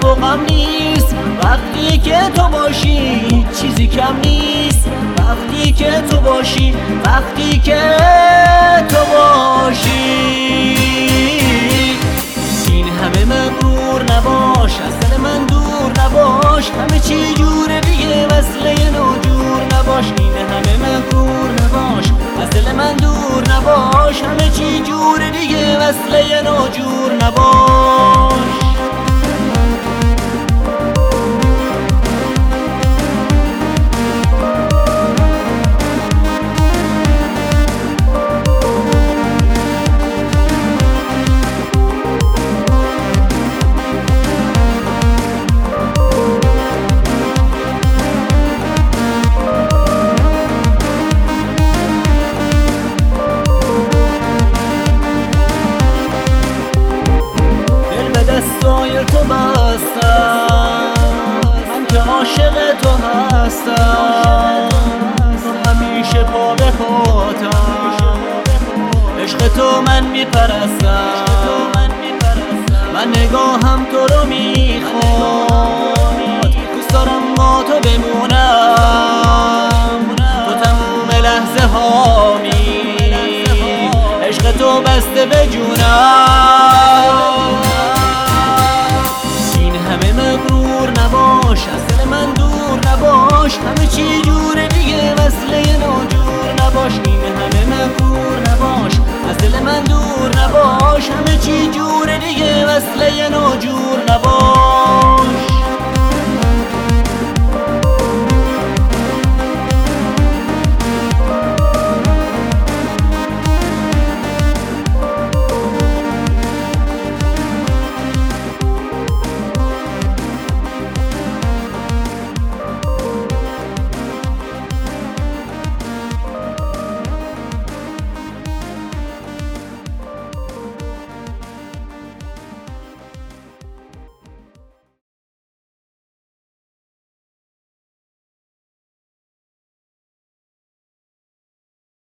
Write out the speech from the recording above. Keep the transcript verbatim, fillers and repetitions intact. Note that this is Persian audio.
و غم نیست. وقتی که تو باشی چیزی کم نیست. وقتی که تو باشی، وقتی که تو باشی. این همه مغرور نباش، از دل من دور نباش. همه چی جوره دیگه، وصله ناجور نباش. این همه مغرور نباش، از دل من دور نباش. همه چی جوره دیگه، وصله ناجور نباش. دستای تو بستم، من که عاشق تو هستم. تو همیشه پا به پاتم، عشق تو من میپرستم. من نگاهم تو رو میخواد، دوست دارم با تو بمونم. تو تموم لحظه هامی، عشق تو بسته به جونم. نباش، از دل من دور نباش. همه چی جوره دیگه، وصله ناجور نباش. این همه مغرور نباش، از دل من دور نباش. همه چی جوره دیگه، وصله ناجور نباش.